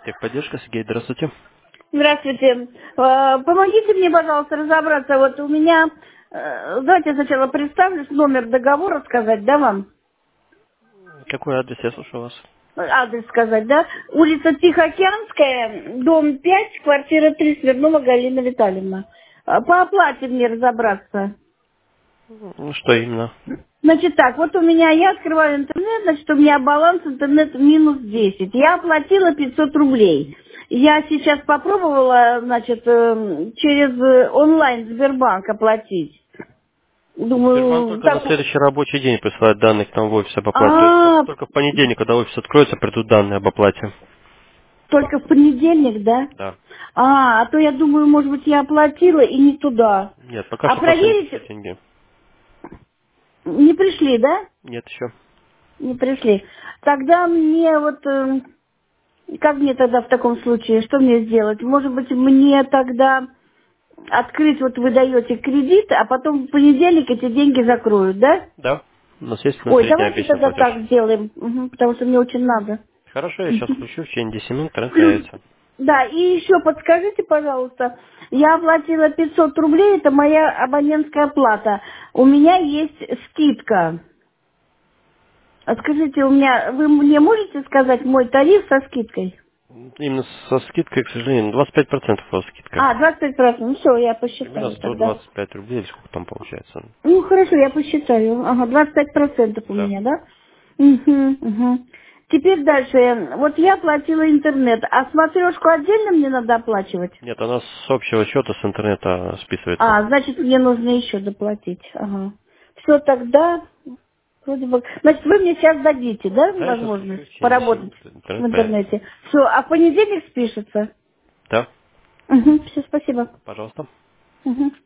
Техподдержка, Сергей, здравствуйте. Здравствуйте. Помогите мне, пожалуйста, разобраться. Вот у меня, давайте я сначала представлюсь, номер договора сказать, да, вам? Какой адрес, я слушаю вас? Адрес сказать, да? Улица Тихоокеанская, дом 5, квартира 3, Смирнова Галина Витальевна. По оплате мне разобраться. Что именно? Значит так, вот у меня, я открываю интернет, значит, у меня баланс интернета минус 10. Я оплатила 500 рублей. Я сейчас попробовала, значит, через онлайн Сбербанк оплатить. Сбербанк Думаю, только на так... следующий рабочий день присылает данные к нам в офис об оплате. То есть А, только в понедельник, когда офис откроется, придут данные об оплате. только в понедельник, да? Да. А то я думаю, может быть, я оплатила и не туда. Нет, пока А что просто не проверить пришли деньги. не пришли, да? Нет еще. Не пришли. Тогда мне вот... как мне тогда в таком случае, что мне сделать? Может быть, мне тогда открыть, вот вы даете кредит, а потом в понедельник эти деньги закроют, да? Да. У нас есть на Ой, 3 дня давайте обещанный тогда платеж. так сделаем, потому что мне очень надо. Хорошо, я сейчас включу, в течение 10 минут тренд Плюс, появится. да, и еще подскажите, пожалуйста, я оплатила 500 рублей, это моя абонентская плата. У меня есть скидка. А скажите, вы мне можете сказать мой тариф со скидкой? Именно со скидкой, к сожалению, 25% у вас скидка. А, 25%. Ну все, я Примерно посчитаю тогда. 125 рублей, или сколько там получается. Ну, хорошо, я посчитаю. Ага, 25% у Да. меня, да? Угу, угу. Теперь дальше. Вот я платила интернет, а смотрешку отдельно мне надо оплачивать? Нет, она с общего счета с интернета списывается. А, значит, мне нужно еще доплатить. Ага. Все тогда, вроде бы... Значит, вы мне сейчас дадите, да, Да, я сейчас включу в возможность течение 10 поработать минут, в интернет появится. интернете? Все, а в понедельник спишется? Да, Угу, все, спасибо. пожалуйста. Угу.